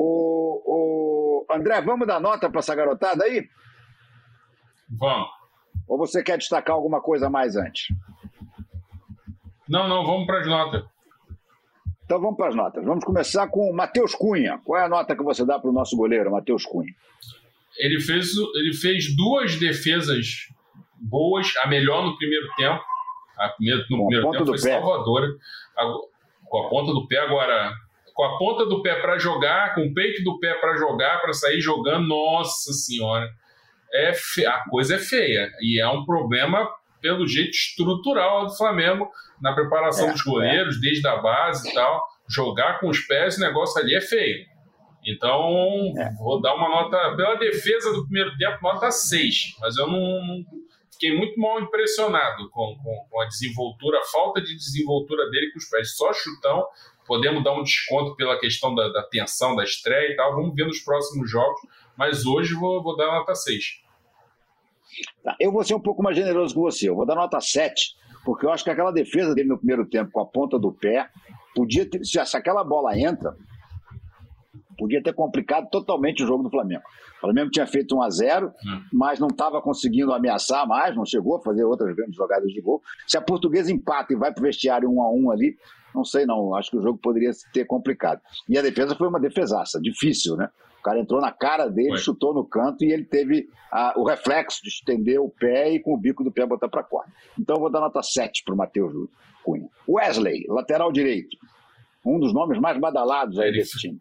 André, vamos dar nota para essa garotada aí? Vamos. Ou você quer destacar alguma coisa a mais antes? Não, vamos para as notas. Então vamos para as notas. Vamos começar com o Matheus Cunha. Qual é a nota que você dá para o nosso goleiro, Matheus Cunha? Ele fez 2 defesas boas, a melhor no primeiro tempo. No primeiro tempo foi salvadora. Com a ponta do pé agora. Com a ponta do pé para jogar, com o peito do pé para jogar, para sair jogando, nossa senhora. A coisa é feia. E é um problema, pelo jeito, estrutural do Flamengo na preparação dos goleiros, desde a base e tal. Jogar com os pés, o negócio ali é feio. Então, vou dar uma nota, pela defesa do primeiro tempo, nota 6. Mas eu não fiquei muito mal impressionado com a desenvoltura, a falta de desenvoltura dele com os pés. Só chutão. Podemos dar um desconto pela questão da tensão da estreia e tal. Vamos ver nos próximos jogos. Mas hoje vou dar nota 6. Tá, eu vou ser um pouco mais generoso que você. Eu vou dar nota 7, porque eu acho que aquela defesa dele no primeiro tempo com a ponta do pé, se aquela bola entra, podia ter complicado totalmente o jogo do Flamengo. O Flamengo tinha feito 1-0, mas não estava conseguindo ameaçar mais, não chegou a fazer outras grandes jogadas de gol. Se a Portuguesa empata e vai para o vestiário 1-1 ali, não sei não, acho que o jogo poderia ter complicado. E a defesa foi uma defesaça, difícil, né? O cara entrou na cara dele, chutou no canto e ele teve o reflexo de estender o pé e com o bico do pé botar para fora. Então eu vou dar nota 7 para o Matheus Cunha. Wesley, lateral direito. Um dos nomes mais badalados aí desse time.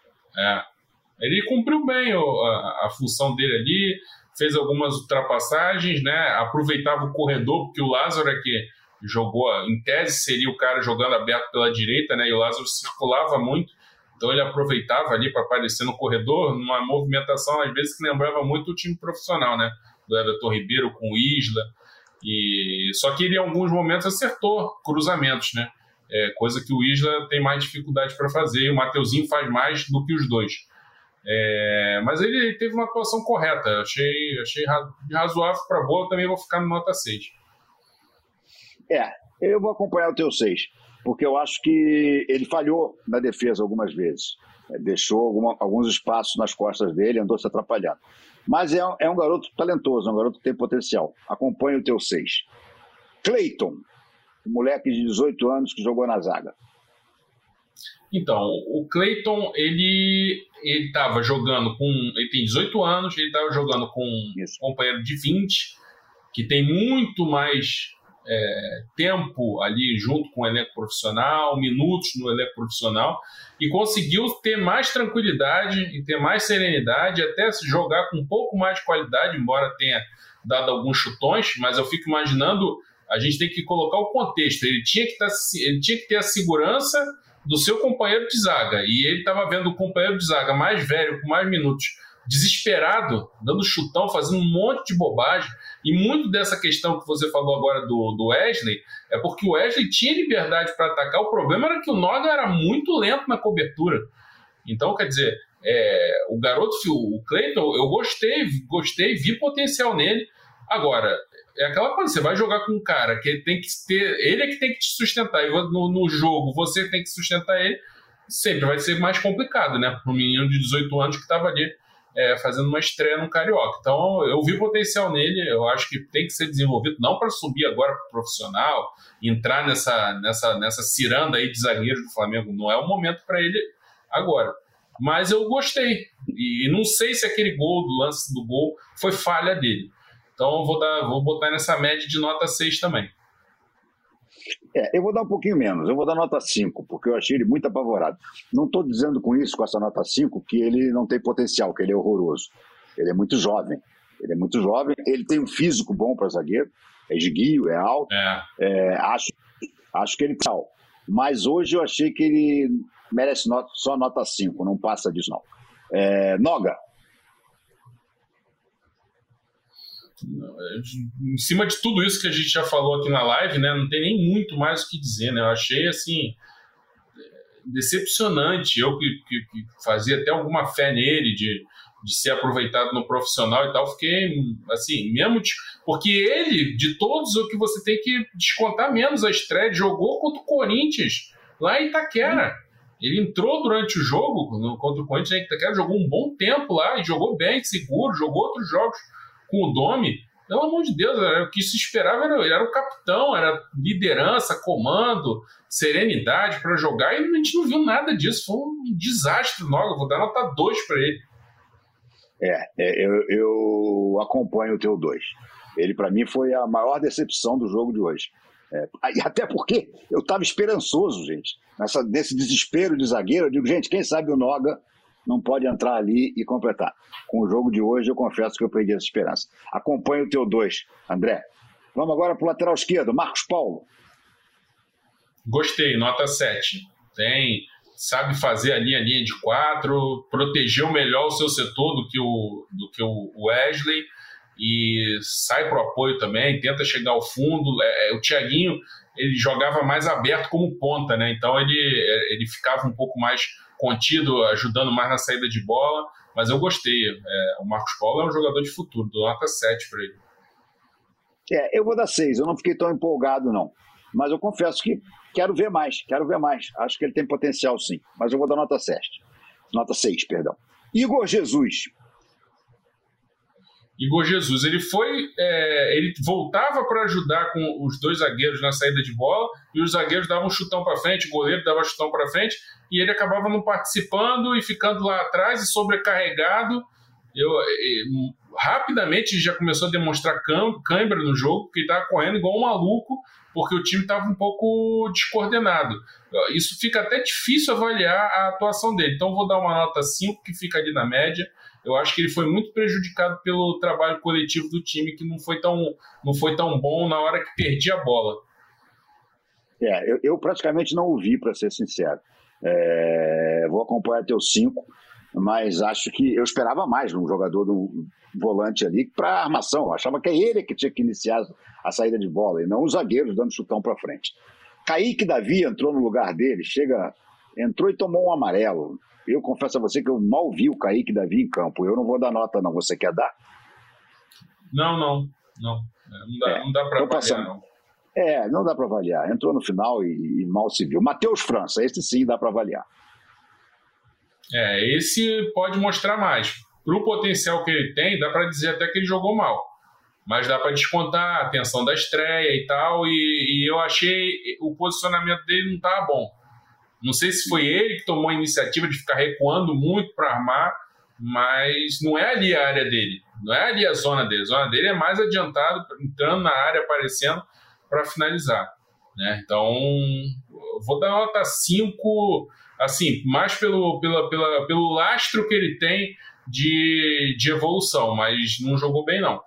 Ele cumpriu bem a função dele ali, fez algumas ultrapassagens, né? Aproveitava o corredor, porque o Lázaro é que jogou, em tese seria o cara jogando aberto pela direita, né? E o Lázaro circulava muito. Então ele aproveitava ali para aparecer no corredor, numa movimentação, às vezes, que lembrava muito o time profissional, né? Do Everton Ribeiro com o Isla. Só que ele, em alguns momentos, acertou cruzamentos, né? Coisa que o Isla tem mais dificuldade para fazer, e o Mateuzinho faz mais do que os dois. Mas ele teve uma atuação correta, achei razoável para boa, eu também vou ficar no nota 6. Eu vou acompanhar o teu 6. Porque eu acho que ele falhou na defesa algumas vezes. Deixou alguns espaços nas costas dele, andou se atrapalhando. Mas é um garoto talentoso, um garoto que tem potencial. Acompanha o teu 6. Cleiton, um moleque de 18 anos que jogou na zaga. Então, o Cleiton, ele estava jogando com... Ele tem 18 anos, ele estava jogando com um companheiro de 20, que tem muito mais... tempo ali junto com o elenco profissional, minutos no elenco profissional, e conseguiu ter mais tranquilidade e ter mais serenidade, até se jogar com um pouco mais de qualidade, embora tenha dado alguns chutões, mas eu fico imaginando, a gente tem que colocar o contexto, ele tinha que ter a segurança do seu companheiro de zaga, e ele estava vendo o companheiro de zaga mais velho, com mais minutos, desesperado, dando chutão, fazendo um monte de bobagem. E muito dessa questão que você falou agora do Wesley é porque o Wesley tinha liberdade para atacar. O problema era que o Noga era muito lento na cobertura. Então, quer dizer, o garoto, o Cleiton, eu gostei, vi potencial nele. Agora, é aquela coisa, você vai jogar com um cara que tem que ter, ele é que tem que te sustentar, e no jogo você tem que sustentar ele, sempre vai ser mais complicado, né? Para um menino de 18 anos que estava ali fazendo uma estreia no Carioca. Então, eu vi potencial nele, eu acho que tem que ser desenvolvido, não para subir agora para o profissional, entrar nessa ciranda aí de zagueiros do Flamengo, não é o momento para ele agora. Mas eu gostei. E não sei se aquele gol, do lance do gol, foi falha dele. Então vou botar nessa média de nota 6 também. Eu vou dar um pouquinho menos, eu vou dar nota 5, porque eu achei ele muito apavorado. Não estou dizendo com isso, com essa nota 5, que ele não tem potencial, que ele é horroroso. Ele é muito jovem, ele tem um físico bom para zagueiro, é esguio, é alto, acho que ele é tal. Mas hoje eu achei que ele merece só nota 5, não passa disso não. Noga. Em cima de tudo isso que a gente já falou aqui na live, né, não tem nem muito mais o que dizer, né? Eu achei assim decepcionante. Eu que fazia até alguma fé nele de ser aproveitado no profissional e tal, fiquei assim, mesmo porque ele, de todos, o que você tem que descontar menos a estreia, jogou contra o Corinthians lá em Itaquera. Ele entrou durante o jogo contra o Corinthians em Itaquera, jogou um bom tempo lá e jogou bem, seguro, jogou outros jogos com o Domi. Pelo amor de Deus, o que se esperava era o capitão, era liderança, comando, serenidade para jogar, e a gente não viu nada disso. Foi um desastre, Noga. Vou dar nota 2 para ele. Eu acompanho o teu 2. Ele, para mim, foi a maior decepção do jogo de hoje. Até porque eu estava esperançoso, gente. Nesse desespero de zagueiro, eu digo, gente, quem sabe o Noga não pode entrar ali e completar. Com o jogo de hoje, eu confesso que eu perdi essa esperança. Acompanho o teu 2, André. Vamos agora para o lateral esquerdo, Marcos Paulo. Gostei, nota 7. Sabe fazer ali a linha de 4, protegeu melhor o seu setor do que o Wesley, e sai para o apoio também, tenta chegar ao fundo. O Thiaguinho, ele jogava mais aberto como ponta, né? Então ele ficava um pouco mais contido, ajudando mais na saída de bola, mas eu gostei. O Marcos Paulo é um jogador de futuro, dou nota 7 para ele. Eu vou dar 6, eu não fiquei tão empolgado não, mas eu confesso que quero ver mais, acho que ele tem potencial sim, mas eu vou dar nota 6, Igor Jesus, ele voltava para ajudar com os dois zagueiros na saída de bola, e os zagueiros davam um chutão para frente, o goleiro dava um chutão para frente, e ele acabava não participando e ficando lá atrás e sobrecarregado. Rapidamente já começou a demonstrar cãibra no jogo, porque ele estava correndo igual um maluco, porque o time estava um pouco descoordenado. Isso fica até difícil avaliar a atuação dele. Então vou dar uma nota 5, que fica ali na média. Eu acho que ele foi muito prejudicado pelo trabalho coletivo do time, que não foi tão bom na hora que perdia a bola. Eu praticamente não o vi, para ser sincero. Vou acompanhar teu 5, mas acho que eu esperava mais num jogador, do volante ali, para armação. Eu achava que é ele que tinha que iniciar a saída de bola, e não os zagueiros dando chutão para frente. Kaique Davi entrou no lugar dele, entrou e tomou um amarelo. Eu confesso a você que eu mal vi o Kaique Davi em campo. Eu não vou dar nota, não. Você quer dar? Não. Não dá para avaliar, não. Não dá para avaliar. Entrou no final e mal se viu. Matheus França, esse sim dá para avaliar. Esse pode mostrar mais. Para o potencial que ele tem, dá para dizer até que ele jogou mal. Mas dá para descontar a tensão da estreia e tal. E eu achei o posicionamento dele não estava bom. Não sei se foi ele que tomou a iniciativa de ficar recuando muito para armar, mas não é ali a área dele, não é ali a zona dele. A zona dele é mais adiantado, entrando na área, aparecendo para finalizar, né? Então, vou dar nota 5, assim, mais pelo lastro que ele tem de evolução, mas não jogou bem, não.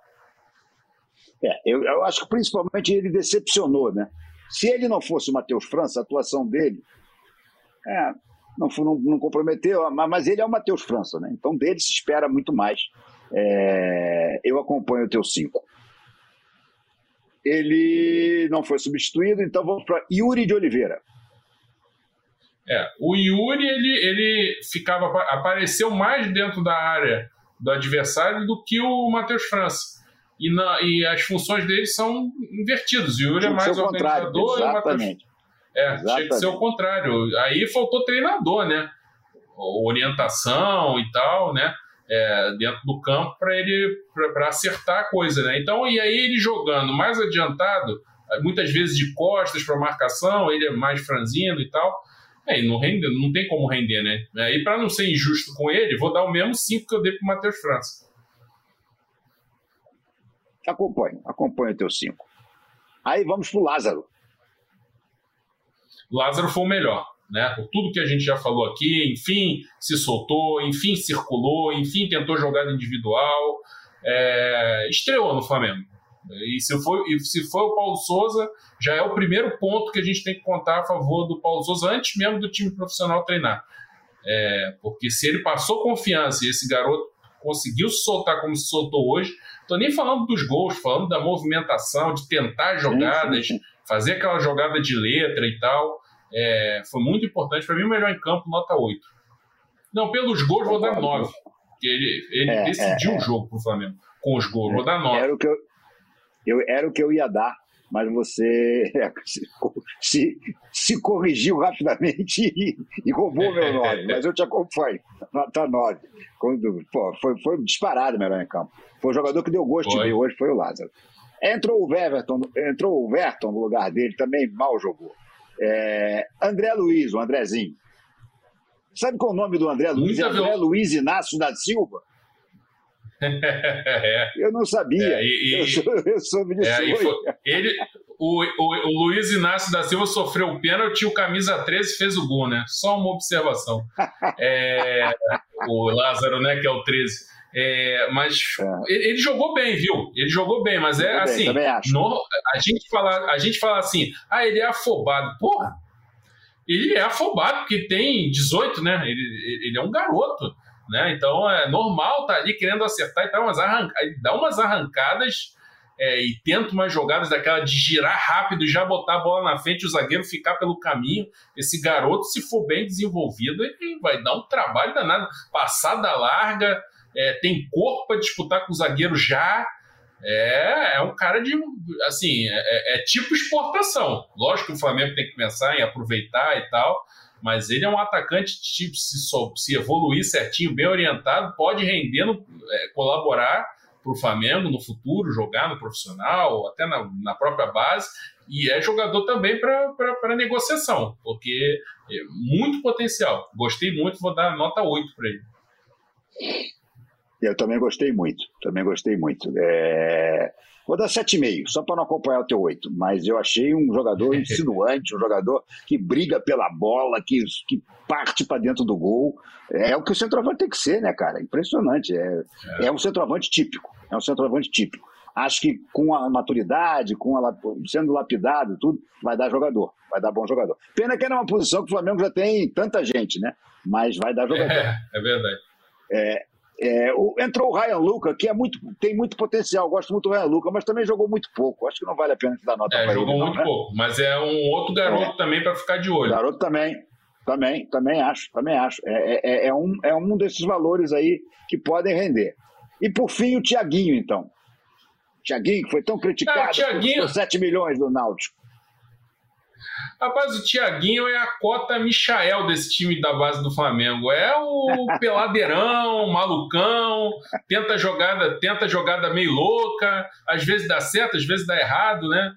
Eu acho que principalmente ele decepcionou, né? Se ele não fosse o Matheus França, a atuação dele não comprometeu, mas ele é o Matheus França, né? Então dele se espera muito mais. Eu acompanho o teu 5. Ele não foi substituído, então vamos para Yuri de Oliveira. O Yuri, ele apareceu mais dentro da área do adversário do que o Matheus França. E as funções dele são invertidas. O Yuri é mais organizador. Exatamente. Tinha que ser o contrário. Aí faltou treinador, né? Orientação e tal, né? Dentro do campo para acertar a coisa, né? Então, e aí ele jogando mais adiantado, muitas vezes de costas para marcação, ele é mais franzino e tal. E não rende, não tem como render, né? E para não ser injusto com ele, vou dar o mesmo 5 que eu dei pro Matheus França. Acompanho o teu 5. Aí vamos pro Lázaro. Lázaro foi o melhor, né? Por tudo que a gente já falou aqui, enfim, se soltou, enfim, circulou, enfim, tentou jogada individual, estreou no Flamengo. E se for o Paulo Souza, já é o primeiro ponto que a gente tem que contar a favor do Paulo Souza antes mesmo do time profissional treinar. Porque se ele passou confiança e esse garoto conseguiu se soltar como se soltou hoje, estou nem falando dos gols, falando da movimentação, de tentar jogadas, fazer aquela jogada de letra e tal, foi muito importante. Para mim, o melhor em campo, nota 8. Não, pelos gols vou dar 9, porque ele decidiu o jogo para o Flamengo com os gols, vou dar 9. Era o que eu ia dar, mas você se corrigiu rapidamente e roubou meu 9, mas eu te acompanho, nota 9. Foi disparado melhor em campo. Foi o jogador que deu gosto de ver hoje, foi o Lázaro. Entrou o Verton no lugar dele, também mal jogou. André Luiz, o Andrezinho. Sabe qual é o nome do André Luiz? André Luiz Inácio da Silva. Eu não sabia. Eu soube disso. O Luiz Inácio da Silva sofreu o pênalti, o camisa 13 fez o gol, né? Só uma observação. O Lázaro, né, que é o 13. Mas ele jogou bem, viu? Ele jogou bem, mas assim. Também acho. A gente fala assim, ele é afobado. Porra! Ele é afobado porque tem 18, né? Ele é um garoto. Né? Então é normal estar ali querendo acertar e tal, dá umas arrancadas e tenta umas jogadas daquela de girar rápido e já botar a bola na frente e o zagueiro ficar pelo caminho. Esse garoto, se for bem desenvolvido, ele vai dar um trabalho danado. Passada larga, tem corpo para disputar com o zagueiro já. É um cara de, assim, tipo exportação. Lógico que o Flamengo tem que pensar em aproveitar e tal, mas ele é um atacante tipo, se evoluir certinho, bem orientado, pode render, colaborar para o Flamengo no futuro, jogar no profissional, até na própria base, e é jogador também para negociação, porque muito potencial. Gostei muito, vou dar nota 8 para ele. Eu também gostei muito. Vou dar 7,5, só para não acompanhar o teu 8. Mas eu achei um jogador insinuante, um jogador que briga pela bola, que parte para dentro do gol. É o que o centroavante tem que ser, né, cara? Impressionante. É um centroavante típico. Acho que com a maturidade, sendo lapidado, tudo, vai dar jogador. Vai dar bom jogador. Pena que é uma posição que o Flamengo já tem tanta gente, né? Mas vai dar jogador. É verdade. Entrou o Ryan Luca, que tem muito potencial. Gosto muito do Ryan Luca, mas também jogou muito pouco. Acho que não vale a pena te dar nota para ele. Jogou muito pouco, mas é um outro garoto também para ficar de olho. Garoto também acho. É um desses valores aí que podem render. E por fim o Thiaguinho, então. Thiaguinho, que foi tão criticado por 7 milhões do Náutico. Rapaz, o Thiaguinho é a cota Michael desse time da base do Flamengo. É o peladeirão, malucão, tenta jogada meio louca, às vezes dá certo, às vezes dá errado, né?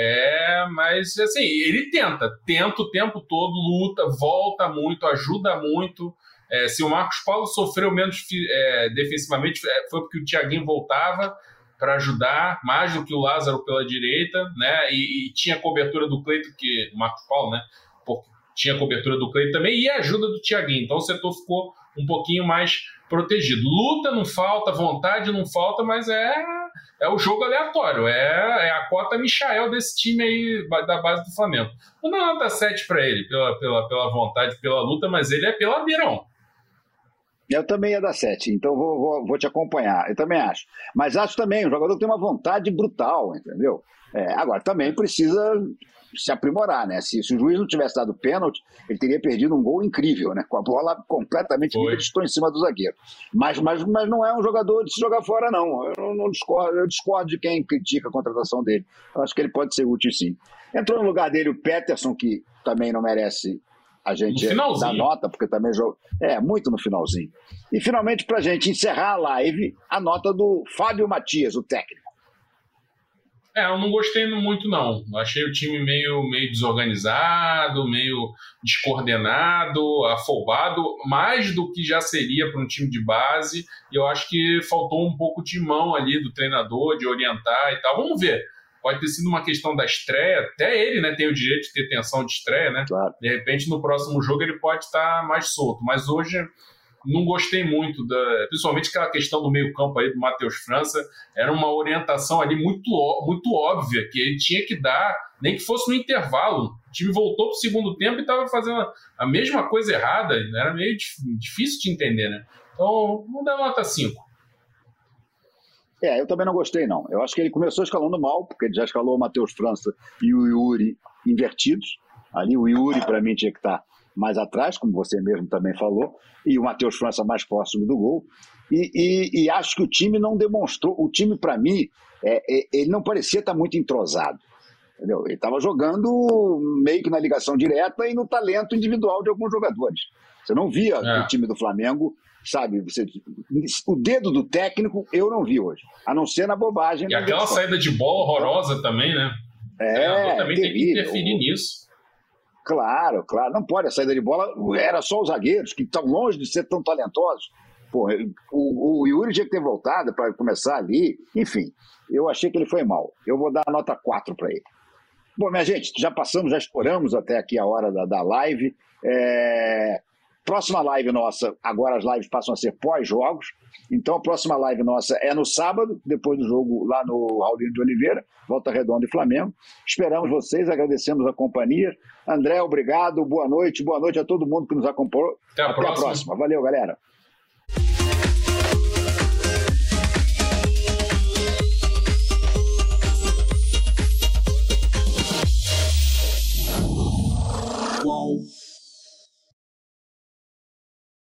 Mas assim, ele tenta o tempo todo, luta, volta muito, ajuda muito. Se o Marcos Paulo sofreu menos defensivamente, foi porque o Thiaguinho voltava para ajudar, mais do que o Lázaro pela direita, né? E tinha cobertura do Cleiton, que o Marcos Paulo, né? Tinha cobertura do Cleiton também e a ajuda do Thiaguinho. Então o setor ficou um pouquinho mais protegido. Luta não falta, vontade não falta, mas é o jogo aleatório. É a cota Michael desse time aí da base do Flamengo. Vou dar nota 7 para ele, pela vontade, pela luta, mas ele é peladeirão. Eu também ia dar 7, então vou te acompanhar. Eu também acho. Mas acho também, um jogador que tem uma vontade brutal, entendeu? Agora, também precisa se aprimorar, né? Se o juiz não tivesse dado pênalti, ele teria perdido um gol incrível, né? Com a bola completamente livre, ele estou em cima do zagueiro. Mas não é um jogador de se jogar fora, não. Eu discordo de quem critica a contratação dele. Eu acho que ele pode ser útil, sim. Entrou no lugar dele o Peterson, que também não merece a gente dá nota, porque também jogou muito no finalzinho. E finalmente, para a gente encerrar a live, a nota do Fábio Matias, o técnico. Eu não gostei muito, não. Achei o time meio desorganizado, meio descoordenado, afobado, mais do que já seria para um time de base. E eu acho que faltou um pouco de mão ali do treinador, de orientar e tal. Vamos ver. Pode ter sido uma questão da estreia. Até ele, né, tem o direito de ter tensão de estreia, né? Claro. De repente, no próximo jogo, ele pode estar mais solto. Mas hoje... não gostei muito, principalmente aquela questão do meio-campo aí do Matheus França. Era uma orientação ali muito óbvia que ele tinha que dar, nem que fosse no intervalo. O time voltou para o segundo tempo e estava fazendo a mesma coisa errada. Era meio difícil de entender, né? Então, não dá nota 5. Eu também não gostei, não. Eu acho que ele começou escalando mal, porque ele já escalou o Matheus França e o Yuri invertidos. Ali o Yuri, para mim, tinha que estar mais atrás, como você mesmo também falou, e o Matheus França mais próximo do gol. E acho que o time não demonstrou. O time, para mim, ele não parecia estar muito entrosado. Entendeu? Ele estava jogando meio que na ligação direta e no talento individual de alguns jogadores. Você não via o time do Flamengo, sabe? O dedo do técnico eu não vi hoje, a não ser na bobagem. E aquela saída de bola horrorosa também, né? O treinador também tem que interferir nisso. Claro, não pode. A saída de bola era só os zagueiros, que estão longe de ser tão talentosos. Pô, o Yuri tinha que ter voltado para começar ali. Enfim, eu achei que ele foi mal. Eu vou dar a nota 4 para ele. Bom, minha gente, já estouramos até aqui a hora da live. Próxima live nossa, agora as lives passam a ser pós-jogos, então a próxima live nossa é no sábado, depois do jogo lá no Raulino de Oliveira, Volta Redonda e Flamengo. Esperamos vocês, agradecemos a companhia. André, obrigado, boa noite a todo mundo que nos acompanhou. Até a próxima. Valeu, galera. Wow.